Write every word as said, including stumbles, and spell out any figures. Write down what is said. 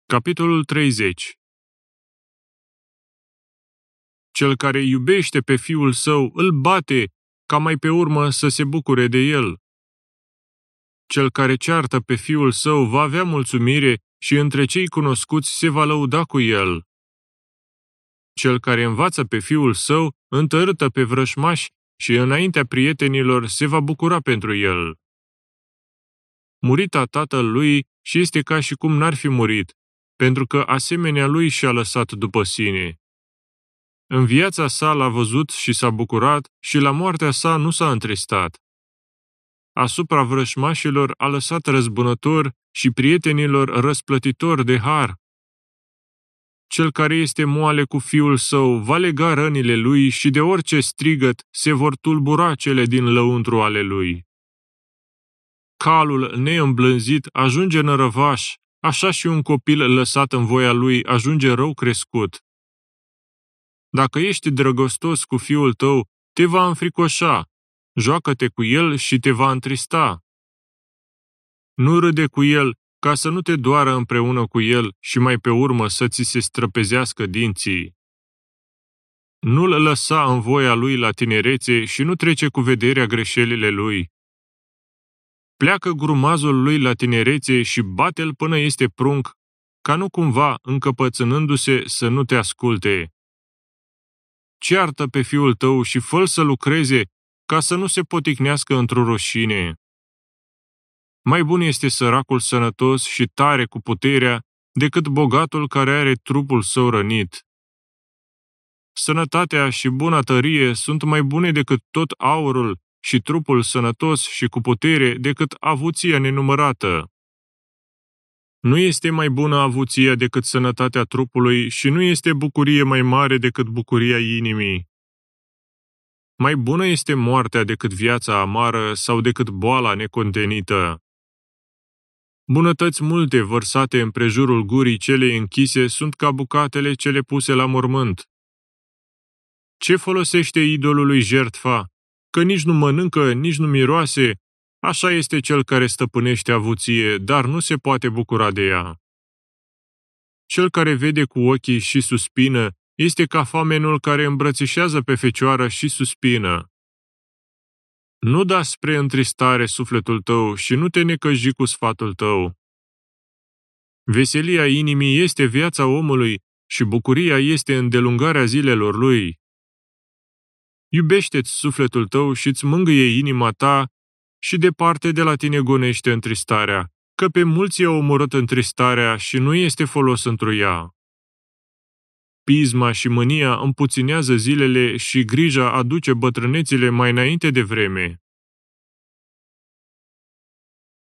Capitolul treizeci. Cel care iubește pe fiul său îl bate, ca mai pe urmă să se bucure de el. Cel care ceartă pe fiul său va avea mulțumire și între cei cunoscuți se va lăuda cu el. Cel care învață pe fiul său întărâtă pe vrășmași și înaintea prietenilor se va bucura pentru el. Murita tatăl lui și este ca și cum n-ar fi murit, pentru că asemenea lui și-a lăsat după sine. În viața sa l-a văzut și s-a bucurat și la moartea sa nu s-a întristat. Asupra vrășmașilor a lăsat răzbunător și prietenilor răsplătitor de har. Cel care este moale cu fiul său va lega rănile lui și de orice strigăt se vor tulbura cele din lăuntru ale lui. Calul neîmblânzit ajunge nărăvaș, așa și un copil lăsat în voia lui ajunge rău crescut. Dacă ești drăgostos cu fiul tău, te va înfricoșa, joacă-te cu el și te va întrista. Nu râde cu el, ca să nu te doară împreună cu el și mai pe urmă să ți se străpezească dinții. Nu-l lăsa în voia lui la tinerețe și nu trece cu vederea greșelile lui. Pleacă grumazul lui la tinerețe și bate-l până este prunc, ca nu cumva, încăpățânându-se, să nu te asculte. Ceartă pe fiul tău și fă-l să lucreze, ca să nu se poticnească într-o rușine. Mai bun este săracul sănătos și tare cu puterea, decât bogatul care are trupul său rănit. Sănătatea și buna tărie sunt mai bune decât tot aurul și trupul sănătos și cu putere decât avuția nenumărată. Nu este mai bună avuția decât sănătatea trupului și nu este bucurie mai mare decât bucuria inimii. Mai bună este moartea decât viața amară sau decât boala necontenită. Bunătăți multe vărsate împrejurul gurii celei închise sunt ca bucatele cele puse la mormânt. Ce folosește idolului jertfa? Că nici nu mănâncă, nici nu miroase, așa este cel care stăpânește avuție, dar nu se poate bucura de ea. Cel care vede cu ochii și suspină este ca famenul care îmbrățișează pe fecioară și suspină. Nu da spre întristare sufletul tău și nu te necăji cu sfatul tău. Veselia inimii este viața omului și bucuria este îndelungarea zilelor lui. Iubește-ți sufletul tău și îți mângâie inima ta și departe de la tine gonește întristarea, că pe mulți i-a omorât întristarea și nu este folos întru ea. Pisma și mânia împuținează zilele și grija aduce bătrânețile mai înainte de vreme.